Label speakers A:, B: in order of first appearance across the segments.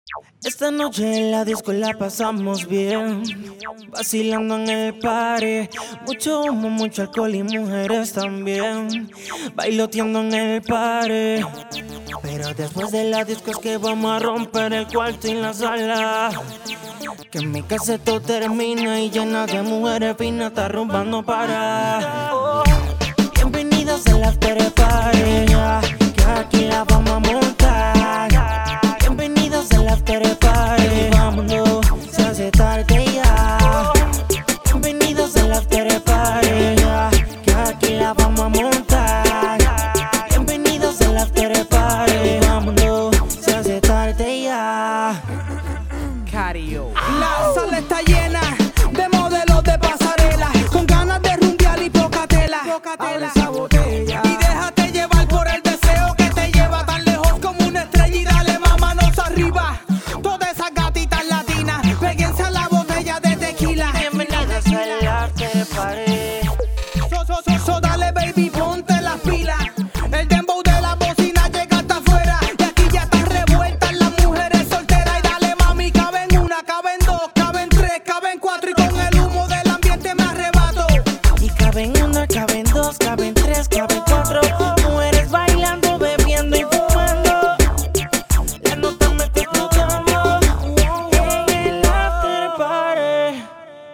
A: Esta noche en la disco la pasamos bien, vacilando en el party. Mucho humo, mucho alcohol y mujeres también, bailoteando en el party. Pero después de la disco es que vamos a romper el cuarto y la sala. Que en mi casa todo termina y llena de mujeres finas, está rumbando para. Bienvenidos al after party, que aquí la vamos a montar. Bienvenidos al after party, vámonos, se hace tarde ya. Bienvenidos al after party, que aquí la vamos a montar. Bienvenidos al after party, vámonos, se hace tarde ya.
B: Cario. La sala está llena de modelos de pasarela, con ganas de rumbear y poca tela. Abre esa botella y déjate llevar por el deseo que te lleva tan lejos como una estrella, y dale más manos arriba. Todas esas gatitas latinas, péguense a la botella de tequila.
A: Bienvenidos al after party.
B: So dale baby, ponte las pilas. El dembow de la bocina llega hasta afuera, y aquí ya están revueltas las mujeres solteras. Y dale mami, caben una, caben dos, caben tres, caben cuatro, y con el humo del ambiente me arrebato.
A: Y caben una, caben dos, caben tres, caben cuatro. Mujeres bailando, bebiendo y fumando. La nota me está explotando en el after party.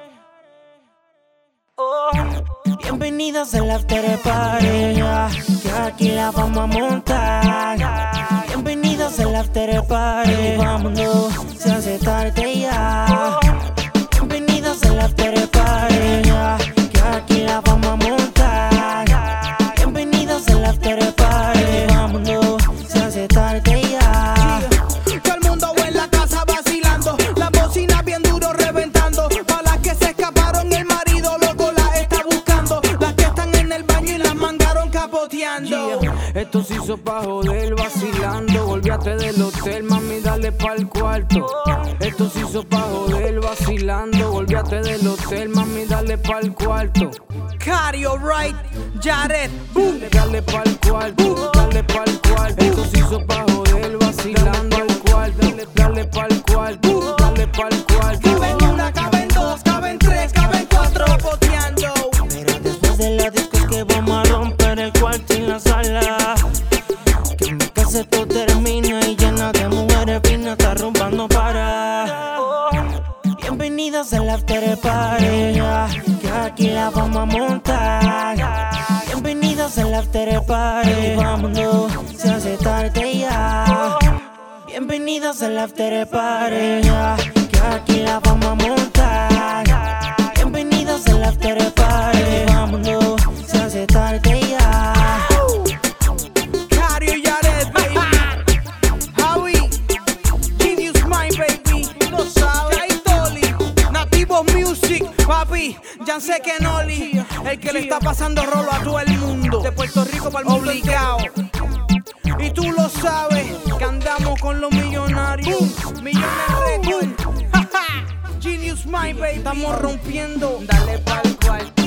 A: Oh, bienvenidos al after party, que aquí la vamos a montar. Bienvenidos al after party, vámonos, se hace tarde ya. Bienvenidos al after party, que aquí la vamos a montar. Bienvenidos al after party, vámonos, se hace tarde ya.
B: Todo el mundo en la casa vacilando, las bocinas bien duro reventando. Pa' las que se escaparon, el marido loco las está buscando. Las que están en el baño y las mandaron capoteando.
C: Esto se hizo pa' joder vacilando. Volvíate del hotel, mami, dale pa'l cuarto. Esto se hizo pa' joder vacilando. Volvíate del hotel, mami, dale pa'l cuarto.
B: Cario, right, Jared, boom.
C: Dale pa'l cuarto, dale pa'l cuarto. Esto se hizo pa' joder vacilando al cuarto. Dale pa'l cuarto, dale pa'l cuarto.
B: Caben una, caben dos, caben tres, caben cuatro, capoteando.
A: Pero después de la disco es que vamos a romper el cuarto y la sala. Que en mi casa todo termina y llena de mujeres finas, está rumbando para. Bienvenidos al after party, que aquí la vamos a montar. Bienvenidos al after party, vámonos, se hace tarde ya. Bienvenidos al after party, que aquí la vamos a montar. Bienvenidos al after party, vámonos, se hace tarde ya.
B: Cario y Jared, baby. Javi, Genius Mind, baby. Lo sabes. Jay Dolly, Nativos Music, papi. Janse Kenoli, el que le está pasando rolo a todo el mundo. De Puerto Rico para el mundo obligado. Y tú lo sabes, que andamos con los millonarios. Millones Records. Genius Mind, baby. Estamos rompiendo. Dale pa'l cuarto.